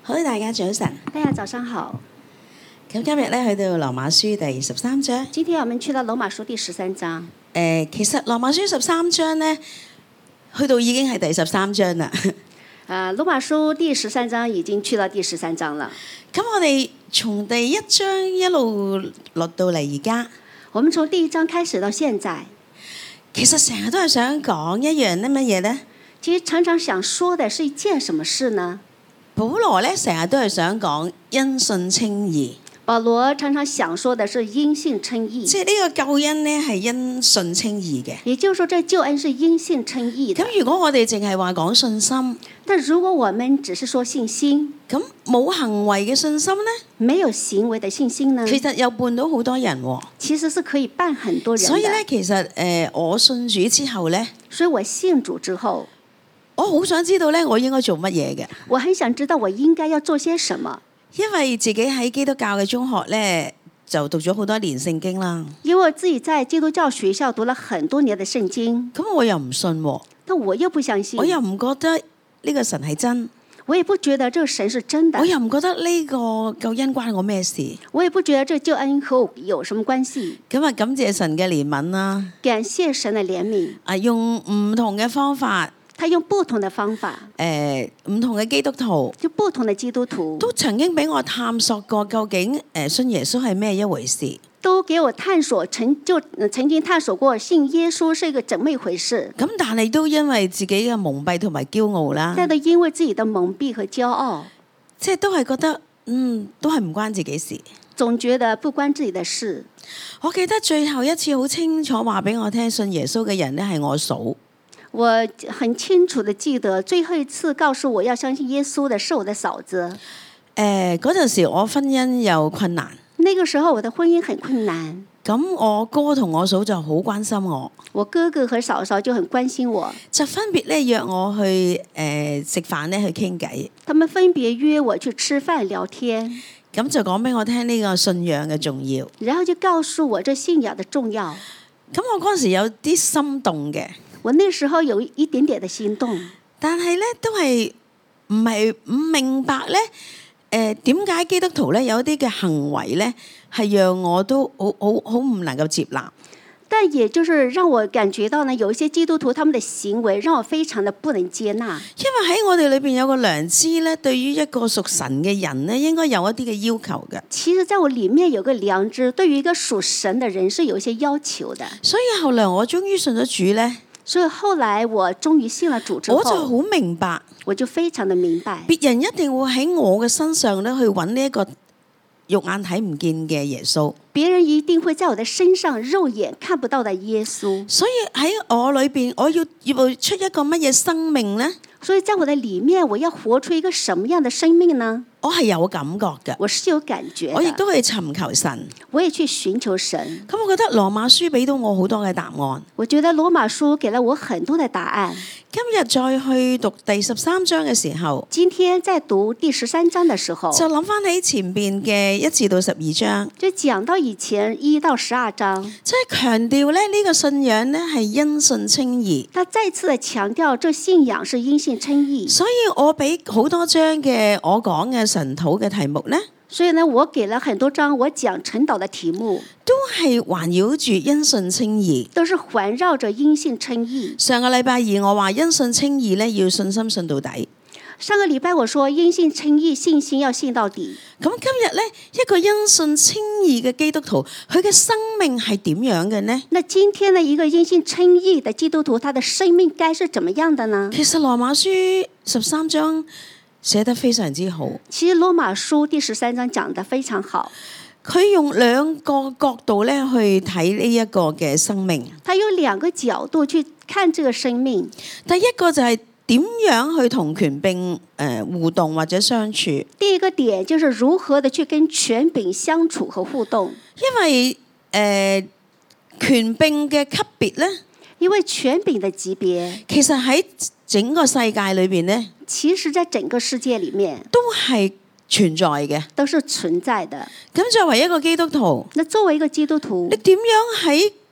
好，大家早晨。 大家早上好。 咁今日咧去到羅馬書第13章。 今天我們去到羅馬書第13章。 其實羅馬書13章咧，去到已經係第13章啦。 羅馬書第13章已經去到第13章了。 咁我哋從第一章一路落到嚟而家， 我們從第1章開始到現在， 其實成日都係想講一樣乜嘢咧？ 其實常常想說的是一件什麼事呢？ 保羅咧成日都係想講因信稱義。 保羅常常想說的是因信稱義， 即係呢個救恩咧係因信稱義嘅。 也就是說，這救恩是因信稱義的。 咁如果我哋淨係話講信心， 但如果我們只是說信心， 咁冇行為嘅信心咧， 沒有行為的信心呢？ 其實又絆到好多人喎。 其實是可以絆很多人的。 所以咧，其實我信主之後咧， 所以我信主之後， 我好想知道咧，我應該做乜嘢嘅。 我很想知道我應該要做些什麼。 因為自己喺基督教嘅中學咧，就讀咗好多年聖經啦。 因為我自己在基督教學校讀了很多年的聖經， 咁我又唔信喎， 但我又不相信， 我又唔覺得呢個神係真， 我也不覺得這個神是真的， 我又唔覺得呢個救恩關我咩事， 我也不覺得這救恩和我有什麼關係。 咁啊，感謝神嘅憐憫啦， 感謝神的憐憫， 啊，用唔同嘅方法。 他用不同的方法， 唔同嘅基督徒， 就不同的基督徒都曾經俾我探索過，究竟信耶穌係咩一回事？ 都給我探索，曾經探索過信耶穌是一個怎麼一回事。 咁但係都因為自己嘅蒙蔽同埋驕傲啦， 但都因為自己的蒙蔽和驕傲， 即係都係覺得都係唔關自己事， 總覺得不關自己的事。 我記得最後一次好清楚話俾我聽，信耶穌嘅人咧係我嫂。 我很清楚的記得最後一次告訴我要相信耶穌的是我的嫂子。 嗰陣時我婚姻有困難， 那個時候我的婚姻很困難。 咁我哥同我嫂就好關心我， 我哥哥和嫂嫂就很關心我， 就分別咧約我去食飯咧去傾偈。 他們分別約我去吃飯聊天， 咁就講俾我聽呢個信仰嘅重要， 然後就告訴我這信仰的重要。 咁我嗰陣時有啲心動嘅。 我那時候有一點點的心動， 但係咧都係唔明白咧，點解基督徒咧有啲嘅行為咧係讓我都好唔能夠接納。 但也就是讓我感覺到呢，有一些基督徒他們的行為讓我非常的不能接納。 因為喺我哋裏邊有個良知咧，對於一個屬神嘅人咧，應該有一啲嘅要求嘅。 其實在我裡面有個良知，對於一個屬神的人是有一些要求的。 所以後來我終於信咗主咧。 所以後來我終於信了主之後， 我就好明白， 我就非常的明白， 別人一定會喺我嘅身上咧去揾呢一個肉眼睇唔見嘅耶穌。 別人一定會在我的身上肉眼看不到的耶穌。 所以喺我裏邊，我要出一個乜嘢生命呢？ 所以在我的裡面，我要活出一個什麼樣的生命呢？ 我係有感覺嘅， 我是有感覺的， 我亦都去尋求神， 我也去尋求神。 咁我覺得羅馬書俾到我好多嘅答案。 我覺得羅馬書給了我很多的答案。 今日再去讀第13章嘅時候， 今天在讀第13章的時候， 就諗翻起前邊嘅1至到12章， 就講到以前1到12章， 即係強調咧呢個信仰咧係因信稱義。 他再次的強調，這信仰是因信稱義。 所以我俾好多章嘅我講嘅神禱嘅題目咧， 所以呢，我給了很多章，我講晨禱的題目， 都係環繞住因信稱義， 都是環繞着因信稱義。 上個禮拜二我話因信稱義咧要信心信到底。 上個禮拜我說因信稱義，信心要信到底。 咁今日咧一個因信稱義嘅基督徒，佢嘅生命係點樣嘅呢？ 那今天呢一個因信稱義的基督徒，他的生命該是怎麼樣的呢？ 其實羅馬書13章寫得非常之好。 其實羅馬書第13章講得非常好， 佢用兩個角度咧去睇呢一個嘅生命。 他有兩個角度去看這個生命。 第一個就係點樣去同權柄互動或者相處。 第一個點就是如何的去跟權柄相處和互動。 因為權柄嘅級別咧， 因為權柄的級別， 其實喺整個世界裏邊咧， 其實在整個世界裡面都係存在嘅， 都是存在的。 咁作為一個基督徒， 那作為一個基督徒， 你點樣喺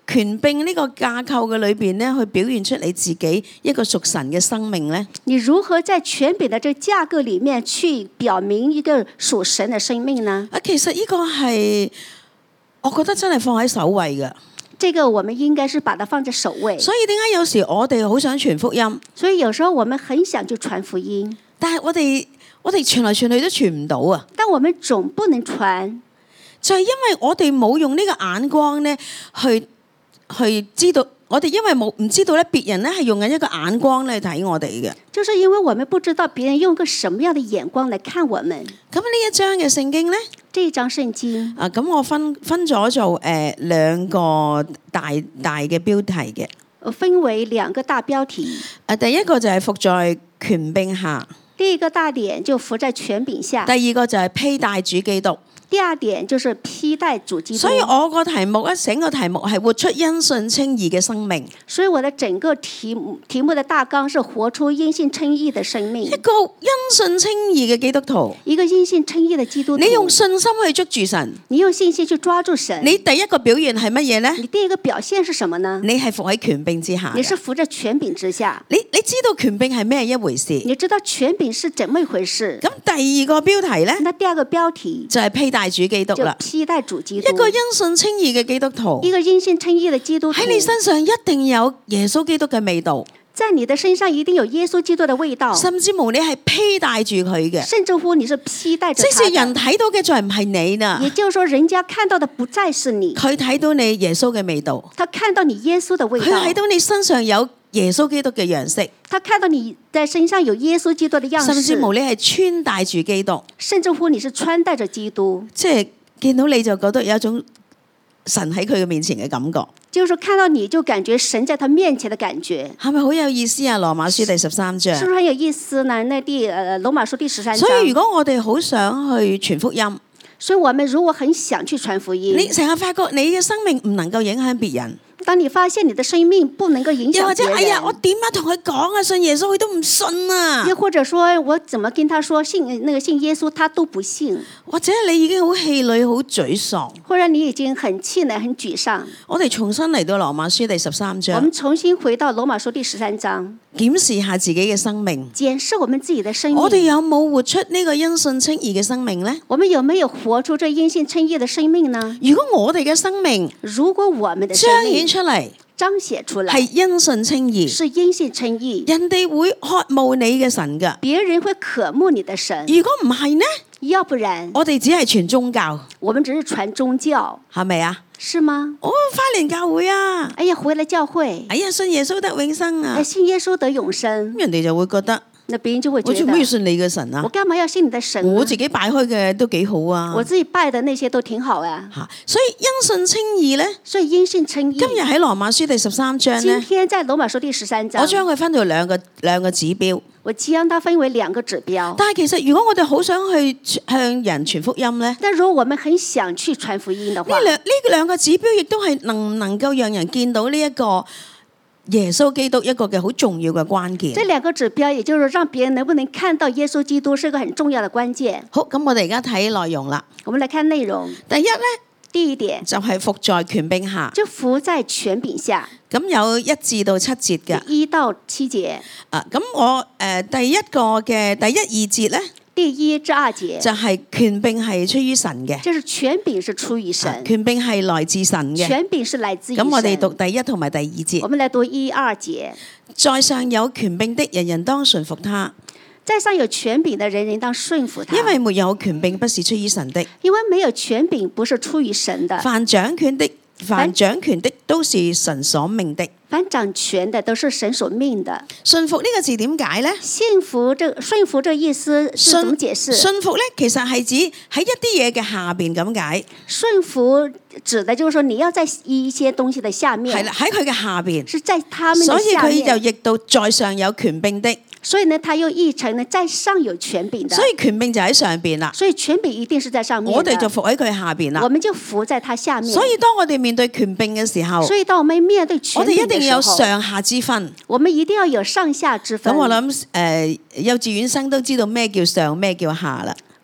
權柄呢個架構嘅裏邊咧，去表現出你自己一個屬神嘅生命咧？ 你如何在權柄的這個架構裡面去表明一個屬神的生命呢？ 其實呢個係我覺得真係放喺首位嘅。 這個我們應該是把它放在首位。 所以點解有時我哋好想傳福音？ 所以有時候我們很想去傳福音， 但係我哋傳來傳去都傳唔到啊！ 但我們總不能傳， 就係因為我哋冇用呢個眼光咧，去知道我哋因為唔知道咧，別人咧係用緊一個眼光嚟睇我哋嘅。 就是因為我們不知道別人用個什麼樣的眼光來看我們。 咁呢一章嘅聖經咧， 這一章聖經咁我分咗做兩個大嘅標題嘅。 分為兩個大標題。 第一個就係服在權柄下。 第一個大點就服在權柄下。 第二個就係披戴主基督。 第二點就是披戴主基督。 所以我個題目咧，整個題目係活出因信稱義嘅生命。 所以我的整個題目的大綱是活出因信稱義的生命。 一個因信稱義嘅基督徒， 一個因信稱義的基督徒。 你用信心去捉住神， 你用信心去抓住神。 你第一個表現係乜嘢呢？ 你第一個表現是什麼呢？ 你係服喺權柄之下。 你是服在權柄之下。 你知道權柄係咩一回事？ 你知道權柄是怎麼一回事？ 咁第二個標題呢？ 那第二個標題就係披戴主基督啦。 披戴主基督。 一個因信稱義嘅基督徒， 一個因信稱義的基督徒喺你身上一定有耶穌基督嘅味道。 在你的身上一定有耶穌基督的味道， 甚至乎你係披戴住佢嘅， 甚至乎你是披戴着他的。 即是人睇到嘅再唔係你啦， 也就是說人家看到的不再是你， 佢睇到你耶穌嘅味道， 他看到你耶穌的味道， 佢睇到你身上有耶穌基督嘅樣式， 他看到你在身上有耶穌基督的樣式， 甚至乎你係穿戴住基督， 甚至乎你是穿戴着基督， 即係見到你就覺得有一種神喺佢嘅面前嘅感覺。 就是看到你就感覺神在他面前的感覺， 係咪好有意思啊？羅馬書第13章， 是不是很有意思呢？那羅馬書第13章。 所以如果我哋好想去傳福音， 所以我們如果很想去傳福音， 你成日發覺你嘅生命唔能夠影響別人。 當你發現你的生命不能夠影響別人， 又或者哎呀，我點樣同佢講啊？信耶穌佢都唔信啊！ 又或者說我怎麼跟他說信耶穌，他都不信。 或者你已經好氣餒、好沮喪， 或者你已經很氣餒、很沮喪。 我哋重新嚟到羅馬書第13章， 我們重新回到羅馬書第13章， 檢視下自己嘅生命， 檢視我們自己的生命。 我哋有冇活出呢個因信稱義嘅生命呢？ 我們有沒有活出這因信稱義的生命呢？ 如果我哋嘅生命， 如果我們的生命彰顯出嚟， 彰顯出來係因信稱義， 是因信稱義， 人哋會渴慕你嘅神㗎。 別人會渴慕你的神。 如果唔係呢？ 要不然我哋只係傳宗教， 我們只是傳宗教， 係咪啊？ 是嗎？ 哦，返嚟教會啊！ 哎呀，回來教會， 哎呀，信耶穌得永生啊！ 信耶穌得永生， 人哋就會覺得。 那別人就會覺得， 我做咩要信你嘅神啊？ 我幹嘛要信你的神？ 我自己擺開嘅都幾好啊！ 我自己拜的那些都挺好啊。 所以因信稱義咧， 所以因信稱義。 今日喺羅馬書第13章咧， 今天在羅馬書第13章， 我將佢分到兩個指標。 我將它分為兩個指標。 但係其實如果我哋好想去向人傳福音咧， 但如果我們很想去傳福音的話， 呢兩個指標亦都係能唔能夠讓人見到呢一個耶穌基督一個嘅好重要嘅關鍵。 這兩個指標，也就是讓別人能不能看到耶穌基督，是一個很重要的關鍵。 好，咁我哋而家睇內容啦。 我們來看內容。 第一咧， 第一點就係服在權柄下， 就服在權柄下。 咁有1至到7節嘅 ，1到7節。 咁我第一個嘅第1、2節咧。 第1至2節就係權柄係出於神嘅， 就是權柄是出於神， 權柄係來自神嘅， 權柄是來自於神。 咁我哋讀第1同埋第2節。 我們來讀1、2節。 在上有權柄的，人人當順服他。 在上有權柄的，人人當順服他。 因為沒有權柄不是出於神的， 因為沒有權柄不是出於神的。 凡掌權的都是神所命的。 凡掌權的都是神所命的。 順服呢個字點解呢？ 順服這個意思是怎麼解釋？ 順服呢，其實係指喺一啲嘢嘅下邊咁解。 順服指的就是說你要在一些東西的下面。 係啦，喺佢嘅下邊。 是在他們的下面。 所以佢就譯到在上有權柄的。 所以呢，他又譯成呢，在上有權柄的。 所以權柄就喺上邊啦。 所以權柄一定是在上面。 我哋就服喺佢下邊啦。 我們就服在他下面。 所以當我哋面對權柄嘅時候， 所以當我們面對權柄嘅時候， 我哋一定有上下之分。 我們一定要有上下之分。 咁我諗幼稚園生都知道咩叫上咩叫下啦。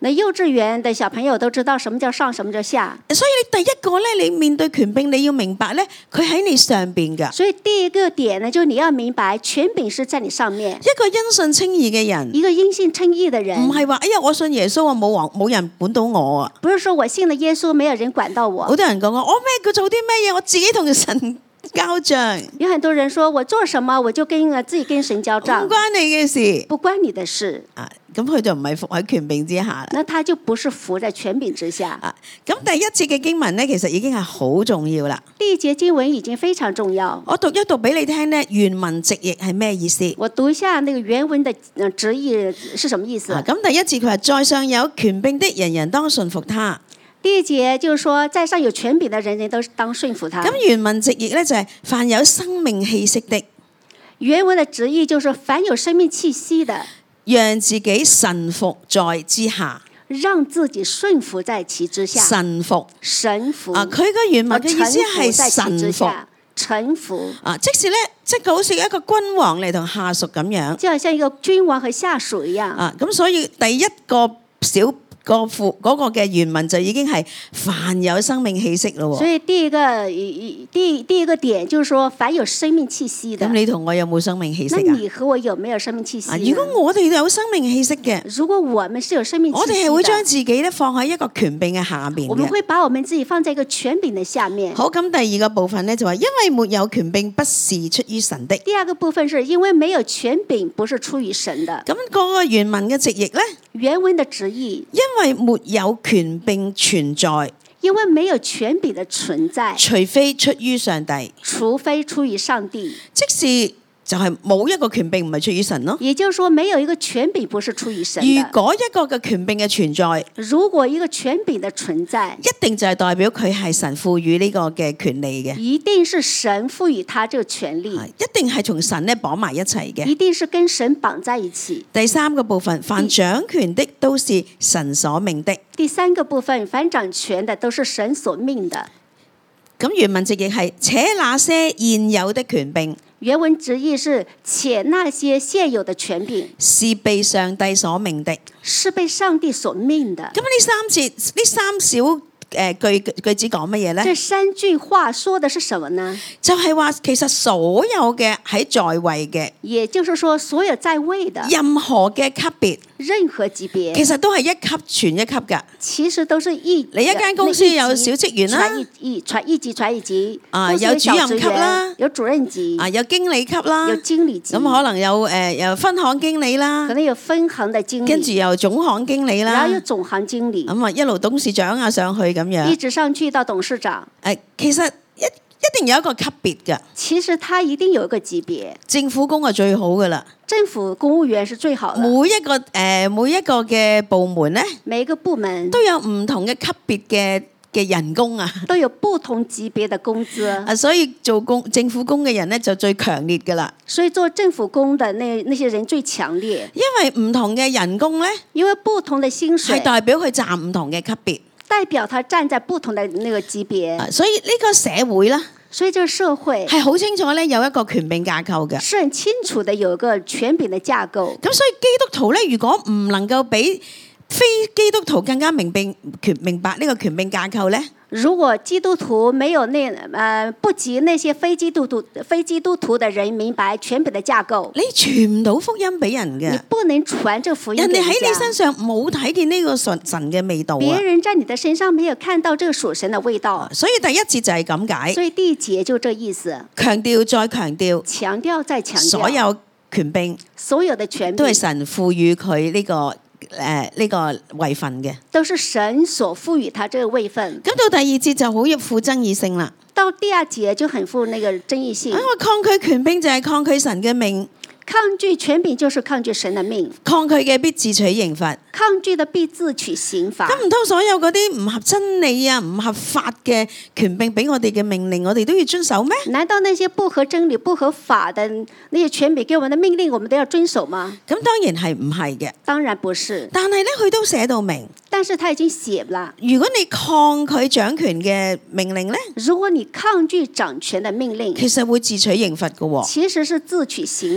那幼稚園的小朋友都知道什麼叫上，什麼叫下。 所以你第一個咧，你面對權柄，你要明白咧，佢喺你上邊㗎。 所以第一個點呢，就你要明白權柄是在你上面。 一個因信稱義嘅人， 一個因信稱義的人， 唔係話哎呀我信耶穌啊，冇人管到我啊。 不是說我信了耶穌，沒有人管到我。 好多人講我咩佢做啲咩嘢，我自己同神交賬。 有很多人說我做什麼我就自己跟神交賬， 唔關你嘅事， 不關你的事。 啊，咁佢就唔係服喺權柄之下。 那他就不是服在權柄之下。 啊，咁第一節嘅經文咧，其實已經係好重要啦。 第一節經文已經非常重要。 我讀一讀俾你聽咧，原文直譯係咩意思？ 我讀一下那個原文的直譯是什麼意思？ 咁第一節佢話，在上有權柄的人人當順服他。 第一節就是說，在上有權柄的人人都當順服他。 咁原文直譯咧就係凡有生命氣息的。 原文的直譯就是凡有生命氣息的， 讓自己臣服在之下。 讓自己順服在其之下。 臣服， 臣服。 啊，佢個原文嘅意思係臣服。 臣服。 啊，即是咧，即係好似一個君王嚟同下屬咁樣。 就好像一個君王和下屬一樣。 啊，咁所以第一個小嗰個嘅原文就已經係凡有生命氣息咯。 所以第一個點就是說凡有生命氣息的。 咁你同我有冇生命氣息啊？ 那你和我有沒有生命氣息？ 如果我哋有生命氣息嘅， 如果我們是有生命氣息的， 我哋係會將自己咧放喺一個權柄嘅下邊嘅。 我們會把我們自己放在一個權柄的下面。 好，咁第二個部分咧就話，因為沒有權柄不是出於神的。 第二個部分是因為沒有權柄不是出於神的。 咁嗰個原文嘅直譯咧？ 原文的直譯， 因為沒有權柄存在， 因為沒有權柄的存在， 除非出於上帝， 除非出於上帝， 即是就係冇一個權柄唔係出於神咯。 也就是說，沒有一個權柄不是出於神的。 如果一個嘅權柄嘅存在， 如果一個權柄的存在， 一定就係代表佢係神賦予呢個嘅權利嘅， 一定是神賦予他這個權利， 一定係同神咧綁埋一齊嘅， 一定是跟神綁在一起。 第三個部分，凡掌權的都是神所命的。 第三個部分，凡掌權的都是神所命的。 咁原文直譯係且那些現有的權柄。 原文直譯是且那些現有的權柄是被上帝所命的， 是被上帝所命的。 咁呢三小句子講乜嘢呢？ 這三句話說的是什麼呢？ 就係話其實所有嘅喺在位嘅， 也就是說所有在位的任何嘅級別， 任何級別， 其實都係一級傳一級㗎。 其實都是你一間公司有小職員啦， 傳一級啊，有主任級啦， 有主任級， 啊，有經理級啦， 有經理級， 咁可能有分行經理啦， 可能有分行的經理， 跟住有總行經理啦， 然後有總行經理， 咁啊一路董事長啊上去咁樣， 一直上去到董事長。 其實一定有一個級別㗎。 其實他一定有一個級別。 政府工係最好㗎啦。 政府公務員是最好的。 每一個嘅部門咧， 每一個部門都有唔同嘅級別嘅人工啊， 都有不同級別的工資啊， 所以做政府工嘅人咧就最強烈㗎啦。 所以做政府工的那些人最強烈， 因為唔同嘅人工咧， 因為不同的薪水係代表佢站唔同嘅級別， 代表他站在不同的那個級別， 所以呢個社會啦， 所以這個社會係好清楚咧有一個權柄架構嘅， 是很清楚的有一個權柄的架構。 咁所以基督徒咧，如果唔能夠比非基督徒更加明白呢個權柄架構咧， 如果基督徒沒有不及那些非基督徒的人明白權柄的架構， 你傳唔到福音俾人嘅， 你不能傳這福音。 人哋喺你身上冇睇見呢個神嘅味道啊！ 別人在你的身上沒有看到這個屬神的味道， 所以第一節就係咁解。 所以第一節就這意思， 強調再強調， 強調再強調， 所有權柄， 所有的權柄都係神賦予佢呢個位份嘅， 都是神所賦予他這個位份。 咁到第二節就好富爭議性啦。 到第二節就很富那個爭議性。 因為抗拒權柄就係抗拒神嘅命， 抗拒權柄就是抗拒神的命， 抗拒嘅必自取刑罰， 抗拒的必自取刑罰。 咁唔通所有嗰啲唔合真理啊、唔合法嘅權柄俾我哋嘅命令，我哋都要遵守咩？ 難道那些不合真理、不合法的那些權柄給我們的命令，我們都要遵守嗎？ 咁當然係唔係嘅， 當然不是。 但係咧，佢都寫到明。 但是他已經寫了， 如果你抗拒掌權嘅命令咧， 如果你抗拒掌權的命令， 其實會自取刑罰嘅喎。 其實是自取刑罰。 即是話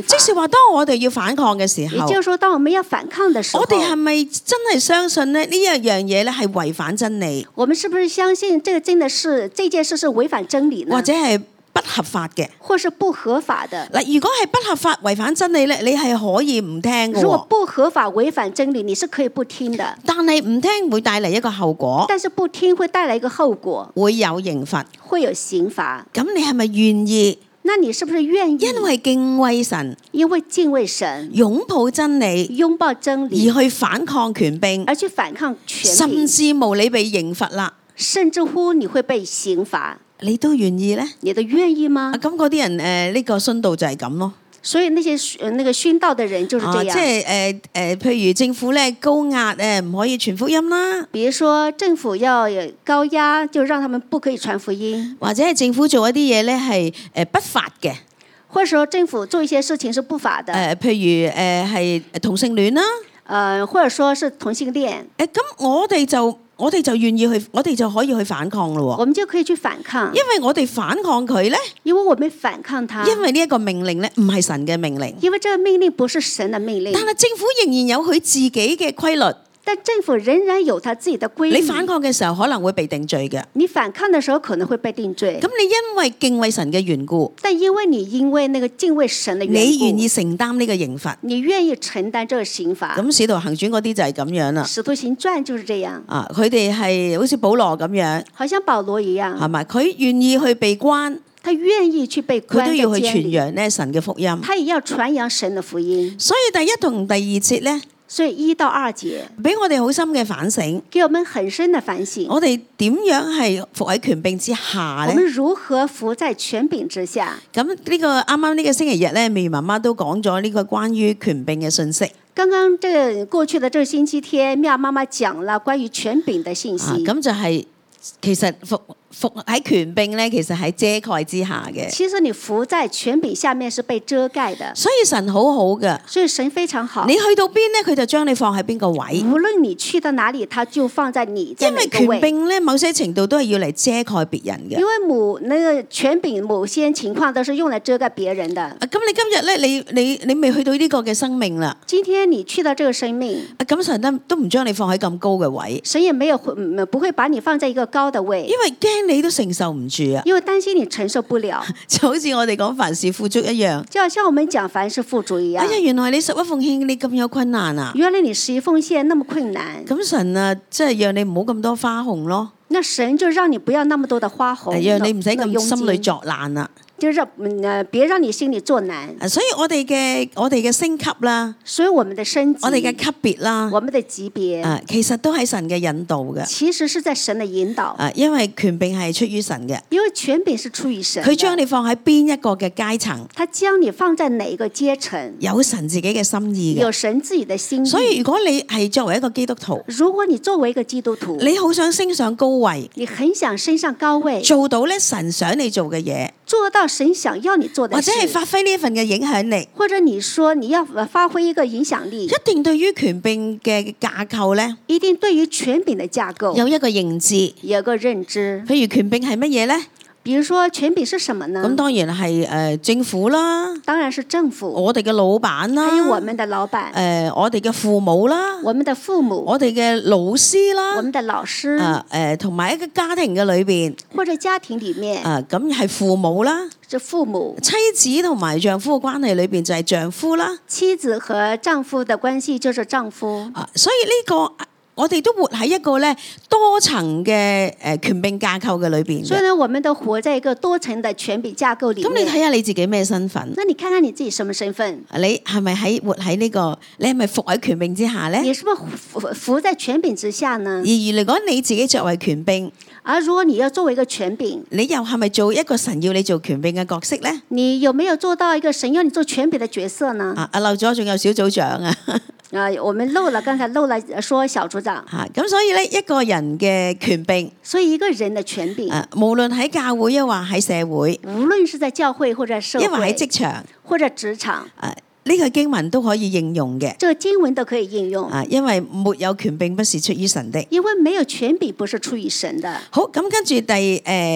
話，當我哋要反抗嘅時也候， 就是說，當我們要反抗的時候， 我哋係咪真係相信咧呢一樣嘢咧係違反真理， 我們是不是相信這個真的是這件事是違反真理呢？ 或者係不合法嘅？ 或是不合法的？ 嗱，如果係不合法違反真理咧，你係可以唔聽嘅如果喎。 不合法違反真理，你是可以不聽的。 但係唔聽會帶嚟一個後果， 但是不聽會帶來一個後果， 會有刑罰。 會有刑罰。 咁你係咪願意那你是不是願意？ 因為敬畏神、 因為敬畏神、 擁抱真理擁抱真理， 而去反抗權柄， 而去反抗權甚柄， 至無理被刑罰啦， 甚至乎你會被刑罰， 你都願意呢？ 你都願意嗎？ 咁嗰啲人呢個殉道就係咁咯。 所以那些那個殉道的人就是這樣。 即係譬如政府咧高壓唔可以傳福音啦， 比如說政府要有高壓，就讓他們不可以傳福音， 或者係政府做一啲嘢咧係不法嘅， 或者說政府做一些事情是不法的。 譬如係同性戀啦， 或者說是同性戀。 咁我哋就願意去，我哋就可以去反抗咯。 我們就可以去反抗， 因為我哋反抗佢咧， 因為我們反抗他， 因為呢一個命令咧唔係神嘅命令， 因為這個命令不是神的命令。 但係政府仍然有佢自己嘅規律。 但政府仍然有他自己的規律。 你反抗嘅時候可能會被定罪嘅。 你反抗的時候可能會被定罪。 咁你因為敬畏神嘅緣故， 但因為那個敬畏神的緣故， 你願意承擔呢個刑罰， 你願意承擔這個刑罰。 咁使徒行傳嗰啲就係咁樣啦。 使徒行傳就是這樣。 啊，佢哋係好似保羅咁樣， 好像保羅一樣， 係咪？佢願意去被關， 他願意去被關， 佢都要去傳揚咧神嘅福音。 他也要傳揚神的福音。 所以第一同第二節咧， 所以1到2節俾我哋好深嘅反省， 給我們很深的反省。 我哋點樣係服喺權柄之下咧？ 我們如何服在權柄之下？ 咁呢個啱啱呢個星期日咧，美如媽媽都講咗呢個關於權柄嘅信息。 剛剛這個過去的這個星期天，妙媽媽講了關於權柄的信息。 咁就係其實服喺權柄咧，其實喺遮蓋之下嘅。 其實你服在權柄下面是被遮蓋的。 所以神好好嘅， 所以神非常好。 你去到邊咧，佢就將你放喺邊個位。 無論你去到哪裡，他就放在你在哪個位。 因為權柄咧，某些程度都係要嚟遮蓋別人嘅。 因為那個權柄某些情況都是用來遮蓋別人的。 咁你今日咧，你未去到呢個嘅生命啦。 今天你去到這個生命， 咁神都唔將你放喺咁高嘅位。 神也沒有不會把你放在一個高的位， 因為驚你都承受唔住啊。 因為擔心你承受不了。 就好似我哋講凡事富足一樣， 就好像我們講凡事富足一樣。 哎呀，原來你十一奉獻你咁有困難啊！ 原來你11奉獻那麼困難。 咁神啊，即係讓你唔好咁多花紅咯。 那神就讓你不要那麼多的花紅， 讓你唔使咁心裏作難啦。 就讓別讓你心裏作難。 所以我哋嘅升級啦， 所以我們的升級， 我哋嘅級別啦， 我們的級別， 其實都喺神嘅引導嘅。 其實是在神的引導。 因為權柄係出於神嘅， 因為權柄是出於神。 佢將你放喺邊一個嘅階層， 他將你放在哪一個階層， 有神自己嘅心意嘅， 有神自己的心意。 所以如果你係作為一個基督徒， 如果你作為一個基督徒， 你好想升上高位， 你很想升上高位， 做到咧神想你做嘅嘢， 做到神想要你做的事， 或者係發揮呢一份嘅影響力， 或者你說你要發揮一個影響力， 一定對於權柄嘅架構咧， 一定對於權柄的架構有一個認知， 有個認知。 譬如權柄係乜嘢咧？ 比如說權柄是什麼呢？ 咁當然係政府啦， 當然是政府， 我哋嘅老闆啦， 還有我們的老闆， 我哋嘅父母啦， 我們的父母， 我哋嘅老師啦， 我們的老師， 同埋一個家庭嘅裏邊， 或者家庭裡面， 咁係父母啦， 是父母， 妻子同埋丈夫嘅關係裏邊就係丈夫啦， 妻子和丈夫的關係就是丈夫， 所以呢個。我哋都活喺一個咧多層嘅權柄架構嘅裏邊。 所以呢，我們都活在一個多層的權柄架構裡面。 咁你睇下你自己咩身份？ 那你看看你自己什麼身份？ 你係咪活喺呢個？你係咪服喺權柄之下咧？ 你是不是服在權柄之下呢？ 如果你自己作為權柄， 而如果你要作為一個權柄， 你又係咪做一個神要你做權柄嘅角色咧？ 你有沒有做到一個神要你做權柄的角色呢？ 漏咗仲有小組長啊！ 我們剛才漏了說小組長。 咁所以咧，一個人嘅權柄， 所以一個人的權柄， 無論喺教會抑或喺社會， 無論是在教會或者社會， 抑或喺職場或者職場， 呢個經文都可以應用嘅。 這個經文都可以應用。 因為沒有權柄不是出於神的。 因為沒有權柄不是出於神的。 好，咁跟住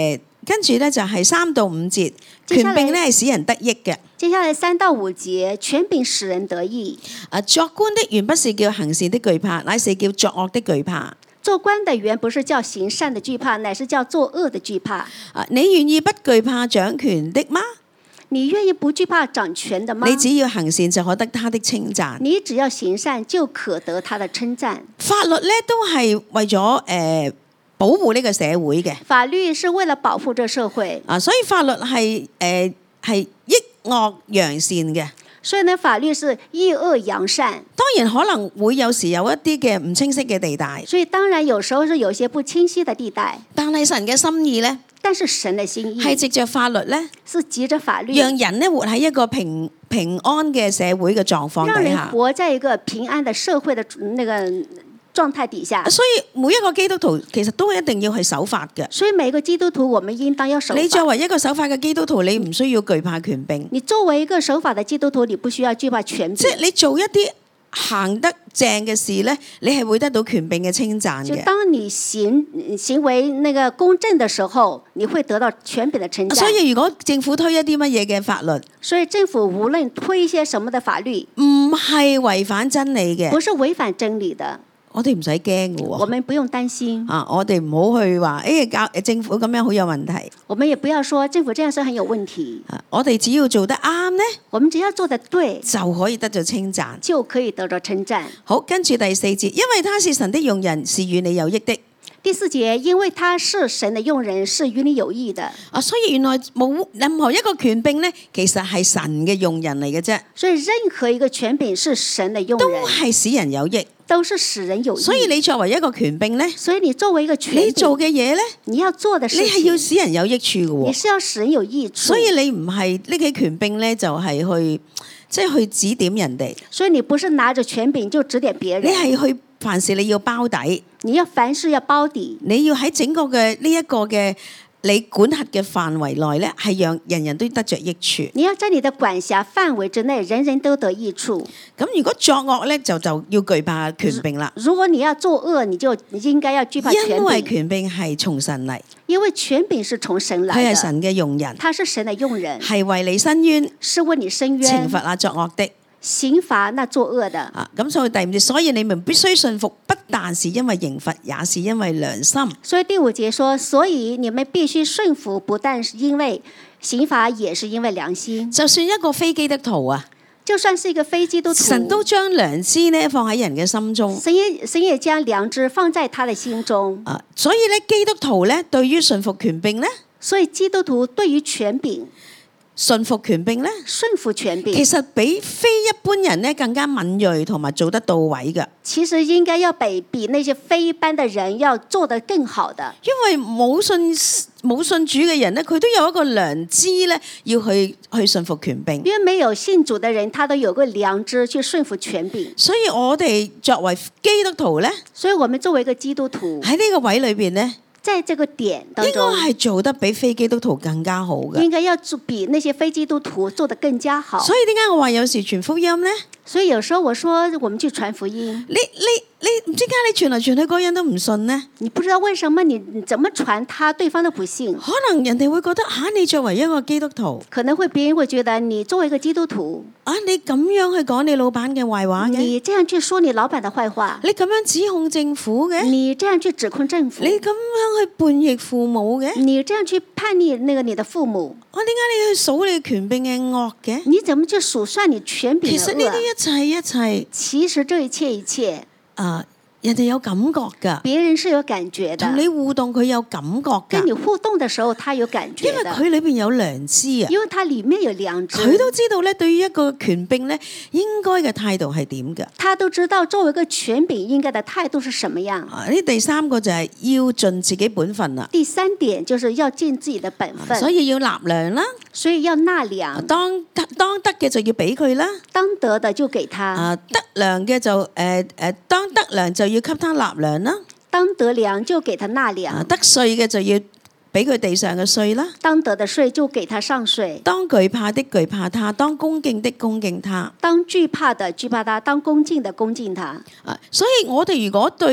跟住咧就係3到5節， 接下來權柄咧係使人得益嘅。 接下來3到5節，權柄使人得益。 作官的原不是叫行善的懼怕，乃是叫作惡的懼怕。 做官的原不是叫行善的懼怕，乃是叫作惡的懼怕。 你願意不懼怕掌權的嗎？ 你願意不懼怕掌權的嗎？ 你只要行善就可得他的稱讚。 你只要行善就可得他的稱讚。 法律咧都係為咗保護呢個社會嘅。 法律是為了保護這社會。 所以法律係抑惡揚善嘅。 所以呢，法律是抑惡揚善。 當然可能會有時有一啲嘅唔清晰嘅地帶。 所以當然有時候是有些不清晰的地帶。 但係神嘅心意咧， 但是神的心意係藉着法律咧， 是藉着法律， 讓人咧活喺一個平安嘅社會嘅狀況讓人底下。 活在一個平安的社會的那個狀態底下。 所以每一個基督徒其實都一定要係守法嘅。 所以每個基督徒，我們應當要守法。 你作為一個守法嘅基督徒，你唔需要懼怕權柄。 你作為一個守法的基督徒，你不需要懼怕權柄。 即係你做一啲行得正嘅事咧，你係會得到權柄嘅稱讚嘅。 就當你行為那個公正的時候，你會得到權柄的稱讚。 所以如果政府推一啲乜嘢嘅法律， 所以政府無論推一些什麼的法律， 唔係違反真理嘅， 不是違反真理的， 我哋唔使驚嘅我們不用擔心。 我哋唔好去話政府咁樣好有問題。 我們也不要說政府這樣是很有問題。 我哋只要做得啱呢， 我們只要做得對， 就可以得到稱讚， 就可以得到稱讚。 好，跟住第4節，因為他是神的用人，是與你有益的。 第4節，因為他是神的用人，是與你有益的。 所以原來冇任何一個權柄呢，其實係神嘅用人嚟嘅啫。 所以任何一個權柄是神的用人， 都係使人有益， 都是使人有益。 所以你作為一個權柄呢， 所以你作為一個權柄， 你做嘅嘢呢， 你要做的事情， 你係要使人有益處嘅。 你是要使人有益處。 所以你唔係拎起權柄呢，就係去指點人哋。 所以你不是拿着權柄就指點別人， 你係去凡事你要包底， 你要凡事要包底， 你要喺整個嘅呢一個嘅你管轄嘅範圍內咧，係讓人人都得着益處。 你要在你的管轄範圍之內，人人都得益處。 咁如果作惡咧，就要懼怕權柄啦。 如果你要作惡，你就應該要懼怕權柄。 因為權柄係從神嚟， 因為權柄是從神來的， 佢係神嘅用人， 他是神的用人， 係為你伸冤， 是為你伸冤， 懲罰那作惡的， 刑罰那作惡的。 咁所以第5節，所以你們必須信服，不但是因為刑罰，也是因為良心。 所以第5節說，所以你們必須順服，不但是因為刑罰，也是因為良心。 就算一個非基督徒啊， 就算是一個非基督徒， 神都將良知呢放喺人嘅心中。 神也將良知放在他的心中。 所以咧，基督徒咧對於順服權柄咧， 所以基督徒對於權柄、 順服權柄咧， 順服權柄， 其實比非一般人咧更加敏銳同埋做得到位嘅。 其實應該要比那些非一般的人要做得更好的。 因為冇信主嘅人咧，佢都有一個良知咧，要去順服權柄。 因為沒有信主的人，他都有個良知去順服權柄。 所以我哋作為基督徒咧， 所以我們作為一個基督徒喺呢個位裏邊咧， 在這個點當應該中， 係做得比非基督徒更加好嘅。 應該要比那些非基督徒做得更加好。 所以點解我話有時傳福音咧？ 所以有時候我說我們去傳福音， 你唔知點解你傳來傳去嗰個人都唔信呢？ 你不知道為什麼你怎麼傳他，對方都不信。 可能人哋會覺得你作為一個基督徒， 可能別人會覺得你作為一個基督徒， 你咁樣去講你老闆嘅壞話嘅， 你這樣去說你老闆的壞話， 你咁樣指控政府嘅， 你這樣去指控政府， 你咁樣去叛逆父母嘅， 你這樣去叛逆你的父母， 點解你去數你權柄嘅惡嘅？ 你怎麼去數算你權柄的惡？ 其實呢啲一切， 其實這一切， 人哋有感覺㗎， 別人是有感覺的。 同你互動佢有感覺㗎， 跟你互動的時候，他有感覺的。 因為佢裏邊有良知啊， 因為他裡面有良知， 佢都知道咧，對於一個權柄咧，應該嘅態度係點㗎。 他都知道作為一個權柄應該的態度是什麼樣。 呢第3個就係要盡自己本分啦。 第3點就是要盡自己的本分， 所以要納糧啦， 所以要納糧。 當得嘅就要俾佢啦， 當得的就給他。 得糧嘅就當得糧就要給他納糧啦。 當得糧就給他納糧。 得稅嘅就要俾佢地上嘅稅啦。 當得的稅就給他上稅。 當懼怕的懼怕他，當恭敬的恭敬他。 當懼怕的懼怕他，當恭敬的恭敬他。 所以我哋如果對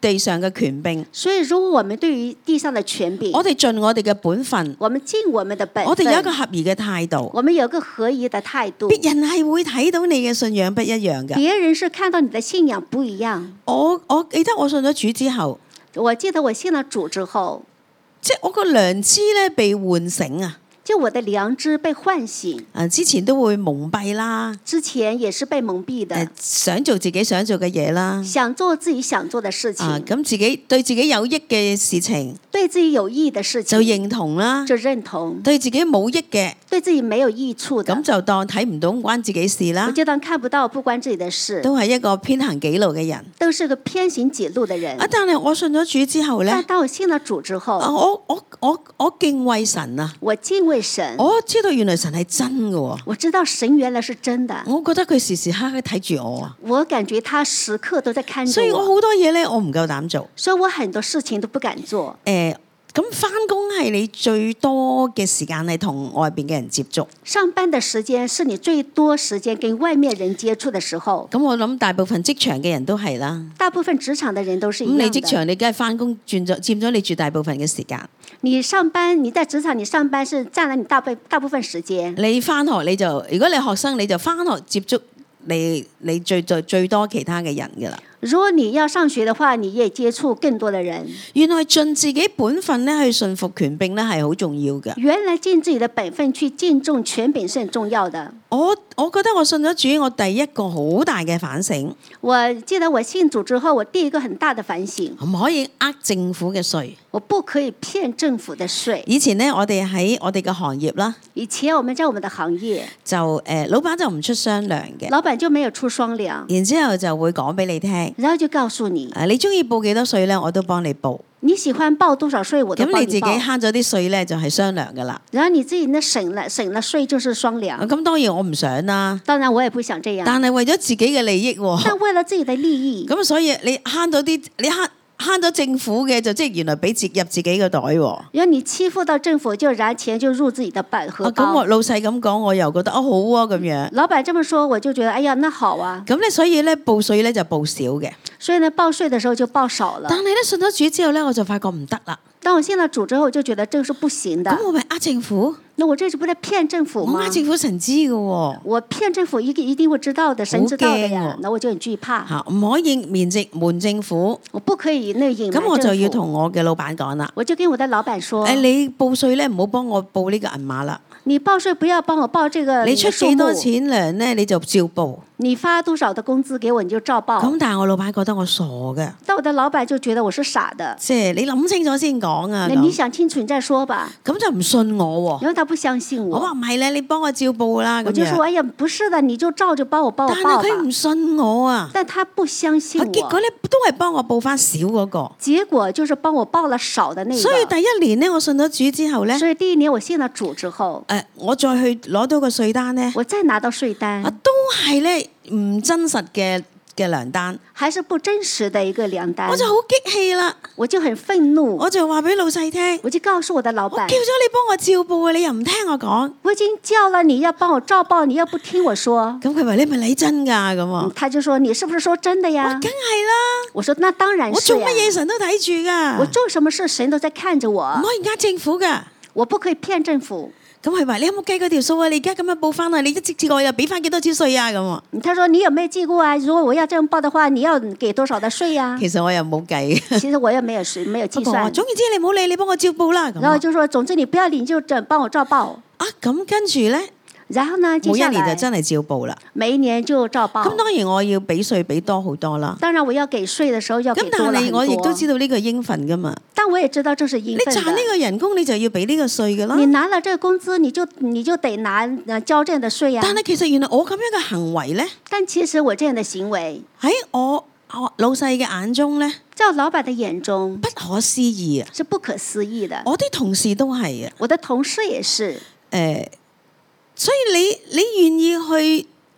地上嘅權柄， 所以如果我們對於地上的權柄， 我哋盡我哋嘅本分， 我們盡我們的本分， 我哋有一個合宜嘅態度， 我們有個合宜的態度， 別人係會睇到你嘅信仰不一樣嘅。 別人是看到你的信仰不一樣。 我記得我信咗主之後， 我記得我信了主之後， 即係我個良知咧被喚醒啊！ 就我的良知被喚醒。 之前都會蒙蔽啦， 之前也是被蒙蔽的， 想做自己想做嘅嘢啦， 想做自己想做的事情， 咁自己對自己有益嘅事情對自己有益的事情就認同啦， 就認同， 對自己冇益嘅對自己沒有益處的， 咁就當睇唔到唔關自己事啦我，就當看不到不關自己的事， 都係一個偏行己路嘅人。 都是個偏行己路的人。 但係我信咗主之後但咧， 當我信了主之後， 我敬畏神啊！ 我敬畏神， 我知道原來神係真嘅喎， 我知道神原來是真的， 我覺得佢時時刻刻睇住我啊， 我感覺他時刻都在看着所以我我， 好多嘢咧，我唔夠膽做。 所以我很多事情都不敢做。 咁翻工係你最多嘅時間係同外邊嘅人接觸， 上班的時間是你最多時間跟外面人接觸的時候， 咁我諗大部分職場嘅人都係啦。 大部分職場的人都是一樣的。 咁你職場你梗係翻工佔咗你絕大部分嘅時間。 你上班，你在職場，你上班是佔了你大部分時間。 你翻學你就，如果你學生你就翻學接觸你最多其他嘅人㗎啦。 如果你要上學的話，你也接觸更多的人。 原來盡自己本分咧去順服權柄咧係好重要嘅。 原來盡自己的本分去敬重權柄是很重要的。 我覺得我信咗主，我第一個好大嘅反省。 我記得我信主之後，我第一個很大的反省， 唔可以呃政府嘅稅。 我不可以騙政府的稅。 以前咧，我哋喺我哋嘅行業啦， 以前我們在我們的行業， 就老闆就唔出雙糧嘅， 老闆就沒有出雙糧， 然之後就會講俾你聽。 然後就告訴你， 你中意報幾多稅咧，我都幫你報。 你喜歡報多少稅，我都幫咁你自己報。 慳咗啲稅咧，就係雙糧噶啦。 然後你自己呢省了稅就是雙糧。 咁當然我唔想啦， 當然我也不想這樣， 但係為咗自己嘅利益喎。 但為了自己的利益， 咁所以你慳咗啲，你慳咗政府嘅，就即係原來俾入自己嘅袋喎。 然後你欺負到政府，就然錢就入自己的荷包。 咁我老細咁講，我又覺得好啊咁樣。 老闆這麼說，我就覺得哎呀，那好啊。 咁咧，所以咧報稅咧就報少嘅。 所以呢，報稅的時候就報少了。 但係咧信咗主之後咧，我就發覺唔得啦。 當我信了主之後，我就覺得這個是不行的。 咁我咪呃政府？ 那我這是不是騙政府嗎？ 我呃政府神知嘅喎。 我騙政府一定會知道的，神知道的呀。 好驚喎。 那我就很懼怕。 嚇，唔可以瞞政府。 我不可以那隱瞞政府。 咁我就要同我嘅老闆講啦。 我就跟我的老闆說： 你報稅咧，唔好幫我報呢個銀碼啦。 你報稅不要幫我報這個。 你出幾多錢糧咧，你就照報。 你發多少的工資給我，你就照報。 咁但係我老闆覺得我傻嘅。 但我的老闆就覺得我是傻的。 即係你諗清楚先講啊。 你想清楚你再說吧。 咁就唔信我喎。 因為他不相信我。 我話唔係咧，你幫我照報啦。 我就說：哎呀，不是的，你就照着幫我報吧。 但係佢唔信我啊。 但他不相信我。 結果咧都係幫我報翻少嗰個。 結果就是幫我報了少的那個。 所以第一年咧，我信咗主之後咧。 所以第一年我信了主之後， 我再去攞到個稅單咧。 我再拿到稅單。 都係咧唔真實嘅糧單。 還是不真實的一個糧單。 我就好激氣啦。 我就很憤怒。 我就話俾老細聽。 我就告訴我的老闆。 我叫咗你幫我照報啊，你又唔聽我講。 我已經叫了你要幫我照報，你又不聽我說。 咁佢話你咪理真㗎咁啊？ 他就說你是不是說真的呀？ 梗係啦。 我說那當然是。 我做乜嘢神都睇住㗎。 我做什麼事神都在看着我。 唔可以呃政府㗎。 我不可以騙政府。 咁佢話你有冇計過條數啊？你而家咁樣報翻啊？你一次過又俾翻幾多錢稅啊？咁啊？ 他說你有沒有計過啊？如果我要這樣報的話，你要給多少的稅啊？ 其實我又冇計。 其實我也沒有計算。 總言之你唔好理，你幫我照報啦。 然後就說總之你不要理，你就幫我照報。 咁跟住咧。 然後呢？ 每一年就真係照報啦。 每一年就照報。 咁當然我要俾稅俾多好多啦。 當然我要給稅的時候要給多了很多。 咁但係我亦都知道呢個應份噶嘛。 但我也知道這是應份的。 你賺呢個人工你就要俾呢個稅噶啦。 你拿了這個工資你就得交這樣的稅啊。 但係其實原來我咁樣嘅行為咧。 但其實我這樣的行為喺我老細嘅眼中咧。 在老闆的眼中不可思議啊。 是不可思議的。 我啲同事都係啊。 我的同事也是。 所以你願意去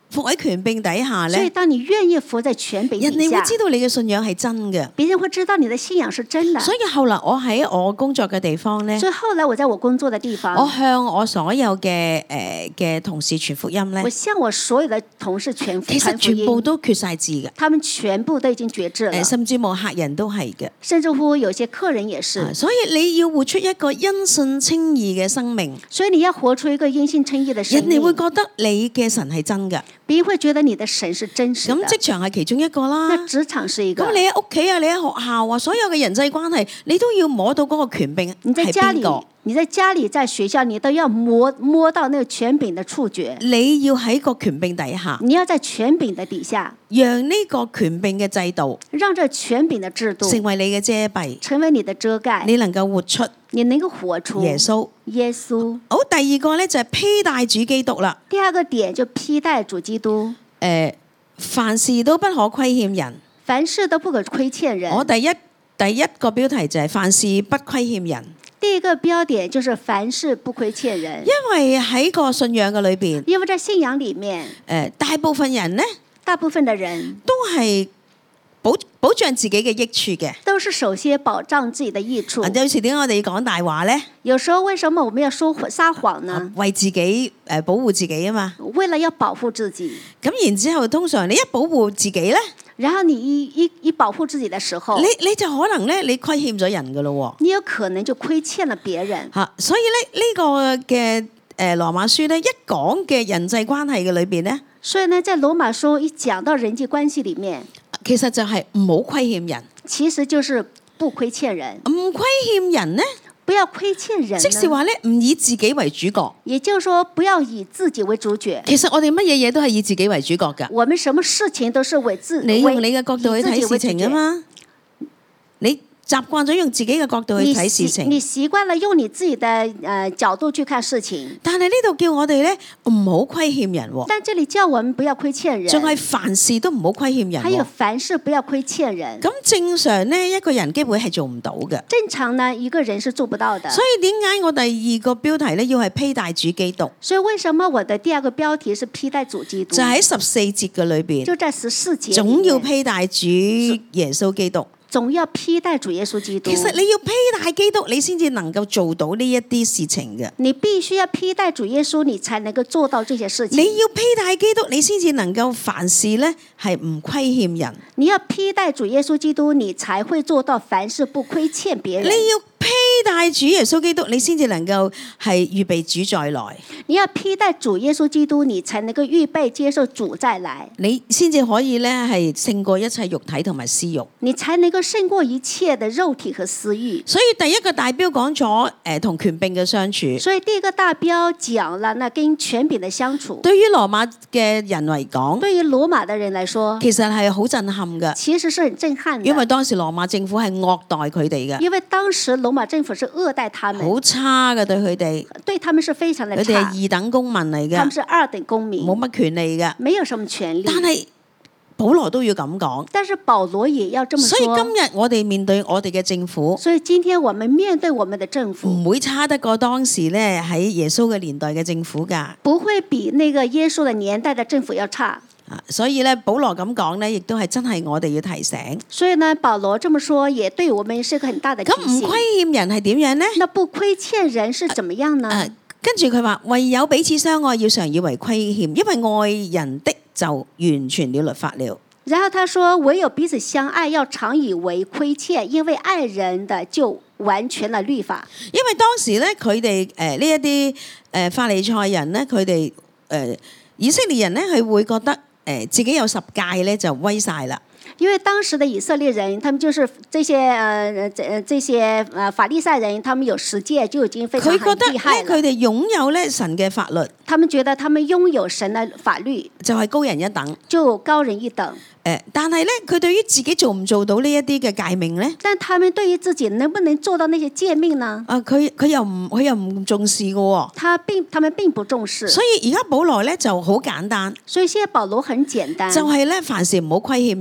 服喺權柄底下所以咧， 當你願意服在權柄人底下， 哋會知道你嘅信仰係真嘅。 別人會知道你的信仰是真的。 所以後來我喺我工作嘅地方咧， 所以後來我在我工作的地我方， 向我所有嘅同事傳福音咧我，向我所有的同事傳福其實全部音， 都缺晒字嘅。 他們全部都已經絕志了， 甚至冇客人都係嘅。 甚至乎有些客人也是。 所以你要活出一個因信稱義嘅生命， 所以你要活出一個因信稱義的生命， 人哋會覺得你嘅神係真嘅。 別人會覺得你的神是真實咁的。 職場係其中一個啦。 那職場是一個。 咁你喺屋企啊，你喺學校啊，所有嘅人際關係，你都要摸到嗰個權柄你在係邊個？ 家裡，你在家裡，在學校，你都要摸到那個權柄的觸覺。 你要喺個權柄底下， 你要在權柄的底下， 讓呢個權柄嘅制度讓這權柄的制度成為你嘅遮蔽， 成為你的遮蓋， 你能夠活出你能夠活出耶穌。 耶穌。 好，第二個咧就係披戴主基督啦。 第二個點就披戴主基督， 凡事都不可虧欠人。 凡事都不可虧欠人。 我第一個標題就係凡事不虧欠人。 第一個標點就是凡事不虧欠人， 因為喺個信仰嘅裏邊， 因為在信仰裡面， 大部分人呢大部分的人都係保障自己嘅益處嘅。 都是首先保障自己的益處。 有時點解我哋要講大話呢？ 有時候為什麼我們要撒謊呢？ 為自己保護自己啊嘛。 為了要保護自己。 咁然之後，通常你一保護自己呢， 然後你一保護自己的時候， 你就可能咧，你虧欠咗人噶咯。 你有可能就虧欠了別人。 所以咧呢個嘅羅馬書咧一講嘅人際關係嘅裏邊咧， 所以呢，在羅馬書一講到人際關係裡面， 其實就係唔好虧欠人， 其實就是不虧欠人。 唔虧欠人呢， 不要虧欠人呢， 即是話咧唔以自己為主角。 也就是說，不要以自己為主角。 其實我哋乜嘢嘢都係以自己為主角㗎。 我們什麼事情都是你用你嘅角度去睇事情啊嘛，你習慣咗用自己嘅角度去睇事情， 你習慣了用你自己的角度去看事情。 但係呢度叫我哋咧唔好虧欠人喎。 但這裡叫我們不要虧欠人， 仲係凡事都唔好虧欠人。 還有凡事不要虧欠人。 咁正常呢，一個人基本係做唔到嘅。 正常呢，一個人是做不到的。 所以點解我第二個標題咧要係披戴主基督？ 所以為什麼我的第二個標題是披戴主基督？ 就喺14節嘅裏邊， 就在14節， 總要披戴主耶穌基督。 總要披戴主耶穌基督。 其實你要披戴基督，你先至能夠做到呢一啲事情嘅。 你必須要披戴主耶穌，你才能夠做到這些事情。 你要披戴基督，你先至能夠凡事咧係唔虧欠人。 你要披戴主耶穌基督，你才會做到凡事不虧欠別人。 你要披戴主耶穌基督，你先至能夠係預備主再來。 你要披戴主耶穌基督，你才能夠預備接受主再來。 你先至可以咧係勝過一切肉體同埋私欲。 你才能夠勝過一切的肉體和私欲。 所以第一個大標講咗同權柄嘅相處。 所以第一個大標講了那跟權柄的相處。 對於羅馬嘅人嚟講， 對於羅馬的人來說， 其實係好震撼嘅。 其實是很震撼的， 因為當時羅馬政府係惡待佢哋嘅。 因為當時羅馬政府是惡待他們， 好差嘅對佢哋。 對他們是非常的差。 佢哋係二等公民嚟嘅， 他們是二等公民， 冇乜權利嘅， 沒有什麼權利。 但係保羅都要咁講。 但是保羅也要這麼說。 所以今日我哋面對我哋嘅政府， 所以今天我們面對我們的政府， 唔會差得過當時咧喺耶穌嘅年代嘅政府㗎。 不會比那個耶穌的年代的政府要差。 所以咧，保羅咁講咧，亦都係真係我哋要提醒。 所以呢，保羅這麼說，也對我們是一個很大的提咁唔醒。 虧欠人係點樣呢？ 那不虧欠人是怎麼樣呢？ 跟住佢話，唯有彼此相愛，要常以為虧欠，因為愛人的就完全了律法了。 然後他說，唯有彼此相愛，要常以為虧欠，因為愛人的就完全了律法。 因為當時咧，佢哋呢一啲法利賽人咧，佢哋以色列人咧，佢會覺得自己有10誡咧就威晒啦。 因為當時的以色列人，他們就是這些法利賽人，他們有10誡就已經非常很厲害了。 佢覺得咧，佢哋擁有咧神嘅法律， 他們覺得他們擁有神的法律， 就係高人一等， 就高人一等。 但係咧，佢對於自己做唔做到呢一啲嘅誡命咧？ 但他們對於自己能不能做到那些誡命呢？ 佢又唔重視嘅喎。 他們並不重視。 所以而家保羅咧就好簡單。 所以現在保羅很簡單， 就係咧，凡事唔好虧欠人。 所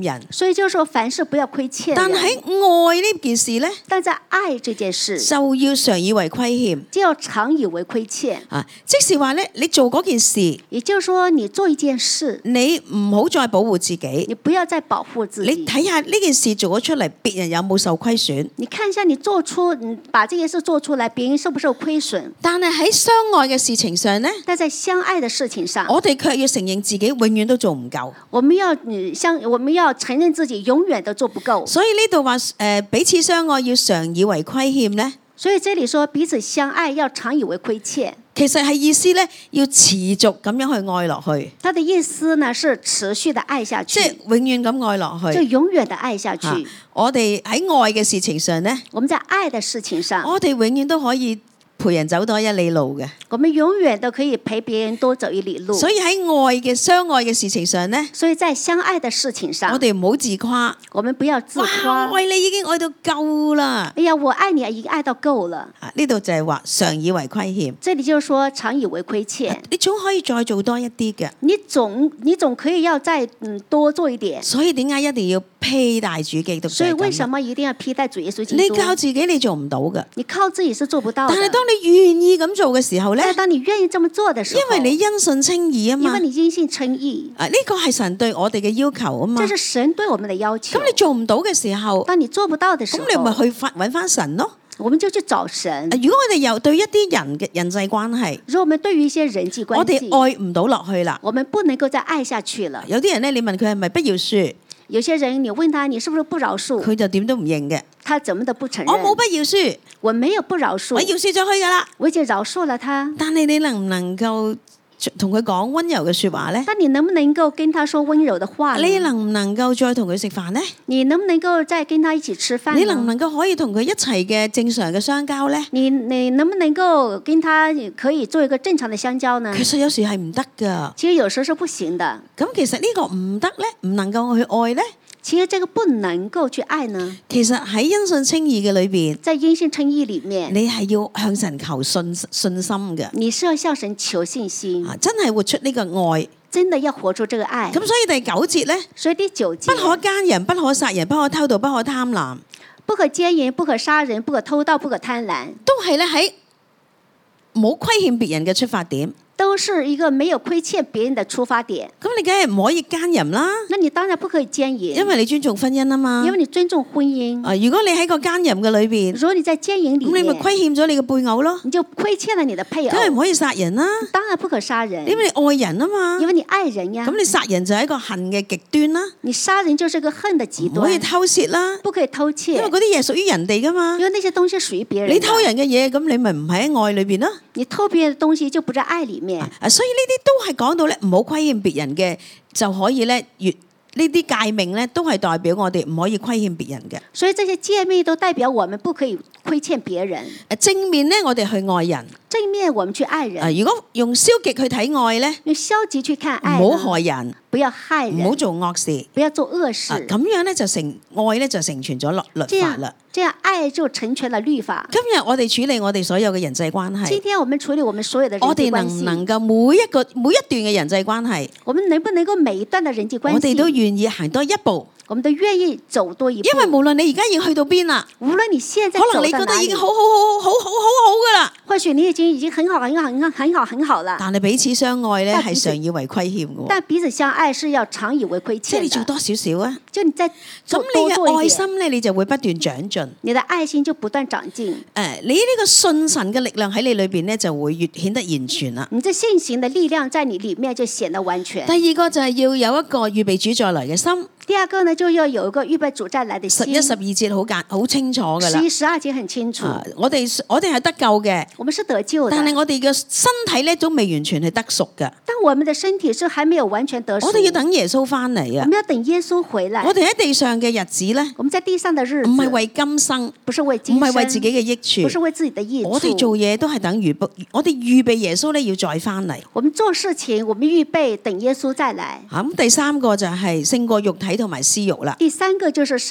所以就說凡事不要虧欠人。 但喺愛呢件事咧， 但在愛這件事就要常以為虧欠就要常以為虧欠。 啊！即是話咧，你做嗰件事， 也就是說你做一件事， 你唔好再保護自己， 你不要再保護自己。 你睇下呢件事做咗出嚟，別人有冇受虧損？ 你看一下你把這件事做出來，別人受不受虧損？ 但係喺相愛嘅事情上咧， 但在相愛的事情上， 我哋卻要承認自己永遠都做唔夠。 我們要承認自己永遠都做不夠。 所以呢度話彼此相愛要常以為虧欠咧， 所以這裡說彼此相愛要常以為虧欠， 其實係意思咧要持續咁樣去愛落去， 他的意思呢是持續的愛下去， 即係永遠咁愛落去， 就永遠的愛下去。 我哋喺愛嘅事情上咧， 我們在愛的事情上， 我哋永遠都可以陪人走多一里路嘅。 我們永遠都可以陪別人多走一里路。 所以喺相愛嘅事情上咧， 所以在相愛的事情上， 我哋唔好自誇。 我們不要自誇。 哇，我愛你已經愛到夠啦！ 哎呀，我愛你已經愛到夠了。 呢度就係話常以為虧欠。 這裡就是說常以為虧欠。 你總可以再做多一啲嘅。 你總可以要再多做一點。 所以點解一定要披戴主基督？ 所以為什麼一定要披戴主耶穌基督？ 你靠自己你做唔到嘅。 你靠自己是做不到的。 但係當你願意咁做嘅時候咧， 但係當你願意這麼做的時候， 因為你因信稱義啊嘛。 因為你因信稱義。 呢個係神對我哋嘅要求啊嘛。 這是神對我們的要求。 咁你做唔到嘅時候， 當你做不到的時候， 咁你咪去揾翻神咯。 我們就去找神。 如果我哋又對一啲人嘅人際關係， 如果我們對於一些人際關係， 我哋愛唔到落去啦， 我們不能夠再愛下去了。 有啲人咧，你問佢係咪不饒恕？ 有些人你問他你是不是不饒恕， 佢就點都唔認嘅。 他怎麼都不承認。 我冇不饒恕， 我沒有不饒恕， 我饒恕咗佢噶啦。 我已經饒恕了他。 但係你能唔能夠同佢講溫柔嘅說話咧？ 但你能不能夠跟他說溫柔的話呢？ 你能唔能夠再同佢食飯咧？ 你能不能夠再跟他一起吃飯呢？ 你能唔能夠可以同佢一齊嘅正常嘅相交咧？ 你能不能夠跟他可以做一個正常的相交呢？ 其實有時係唔得噶。 其實有時候是不行的。 咁其實呢個唔得咧，唔能夠去愛咧。 其實這個不能夠去愛呢？ 其實喺因信稱義嘅裏邊， 在因信稱義裏面， 你係要向神求信心嘅。 你是要向神求信心， 真係活出呢個愛， 真的要活出這個愛。 咁所以第9節咧， 所以第9節， 不可奸人，不可殺人，不可偷盜，不可貪婪， 不可奸淫，不可殺人，不可偷盜，不可貪婪， 都係咧喺冇虧欠別人嘅出發點。 都是一個沒有虧欠別人的出發點。 咁你梗係唔可以奸淫啦， 那你當然不可以奸淫， 因為你尊重婚姻啊嘛。 因為你尊重婚姻。 如果你喺個奸淫嘅裏邊， 如果你在奸淫裏面， 咁你咪虧欠咗你嘅配偶咯。 你就虧欠了你的配偶。 梗係唔可以殺人啦， 當然不可殺人， 因為你愛人啊嘛。 因為你愛人呀。 咁你殺人就係一個恨嘅極端啦。 你殺人就是一個恨的極端。 唔可以偷竊啦， 不可以偷竊， 因為嗰啲嘢屬於人哋噶嘛。 因為那些東西屬於別人。 你偷人嘅嘢，咁你咪唔喺愛裏邊咯。 你偷別人嘅東西就不在愛裏面。 所以呢啲都係講到咧，唔好虧欠別人嘅，就可以咧越呢啲誡命咧，都係代表我哋唔可以虧欠別人嘅。 所以這些誡命都代表我們不可以虧欠別人。 正面咧，我哋去愛人； 正面我們去愛人。 如果用消極去睇愛咧， 用消極去看愛， 唔好害人， 不要害人， 唔好做惡事， 不要做惡事。 咁樣咧就愛咧就成全咗律法啦。 這樣愛就成全了律法。 今日我哋處理我哋所有嘅人際關係。 今天我們處理我們所有的人際關係。 我哋能唔能夠每一段嘅人際關係， 我們能不能夠每一段的人際關係， 我哋都願意行多一步。 我們都願意走多一步。 因為無論你而家已經去到邊啦， 無論你現在可能你覺得已經好噶啦， 或許你已經很好了， 但係彼此相愛咧係常以為虧欠嘅。 但彼此相愛是要常以為虧欠。 即係你做多少少啊？ 就你再做咁你嘅愛心咧，你就會不斷長進。 你的愛心就不斷長進。 你呢個信神嘅力量喺你裏邊咧，就會越顯得完全啦。 你這信行的力量在你裏面就顯得完全。 第二個就係要有一個預備主再來嘅心。 第二個呢，就要有一個預備主再來的心。 11、12節好清楚噶啦。 11、12節很清楚。 我哋係得救嘅， 我們是得救的， 但係我哋嘅身體咧都未完全係得贖嘅。 但我們的身體是還沒有完全得贖。 我哋要等耶穌翻嚟啊！ 我們要等耶穌回來。 我哋喺地上嘅日子咧， 我們在地上的日子， 唔係為今生， 不是為今生， 唔係為自己嘅益處， 不是為自己的益處。 我哋做嘢都係等於我哋預備耶穌咧要再翻嚟。 我們做事情，我們預備等耶穌再來。 咁第三個就係勝過肉體同埋私慾啦。 第三個就是勝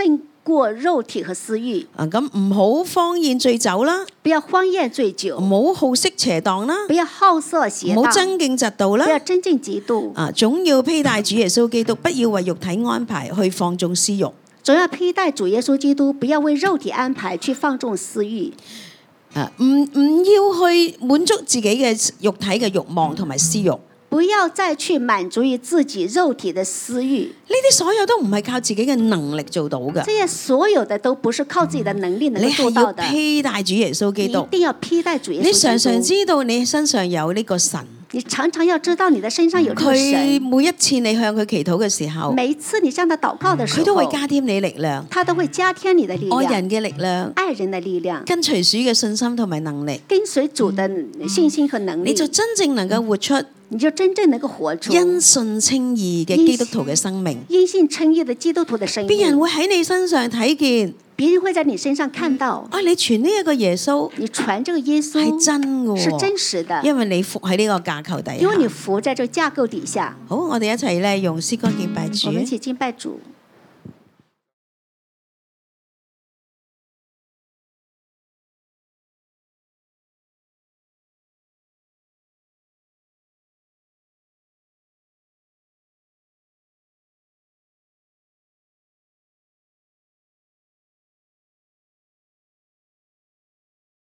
過肉體和私慾。 咁唔好荒宴醉酒啦， 不要荒宴醉酒， 唔好好色邪蕩啦， 不要好色邪蕩， 唔好爭競嫉妒啦不要。爭競嫉妒。 總要披戴主耶穌基督，不要為肉體安排去放縱私慾。 總要披戴主耶穌基督，不要為肉體安排去放縱私慾。 唔要去滿足自己嘅肉體嘅慾望同埋私慾。 不要再去滿足於自己肉體的私慾。 呢啲所有都唔係靠自己嘅能力做到嘅。 這些所有的都不是靠自己的能力能你係要夠做到的。 披戴主耶穌基督你一，定要披戴主耶穌基督。 你常常知道你身上有呢個神。 你常常要知道你的身上有這個佢神。 每一次你向佢祈禱嘅時候， 每一次你向他禱告的時候， 佢都會加添你力量， 他都會加添你的力量， 愛人嘅力量， 愛人的力量， 跟隨主嘅信心同埋能力， 跟隨主的信心和能力， 你就真正能夠活出你就真正能夠活出因信稱義嘅基督徒嘅生命。 因信稱義的基督徒的生命。 別人會喺你身上睇見， 別人會在你身上看到， 你傳呢一個耶穌你傳這個耶穌係真嘅， 是真實的， 因為你服喺呢個架構底下。 因為你服在這個架構底下。 好，我哋一齊咧用詩歌敬拜主我。們一起敬拜主。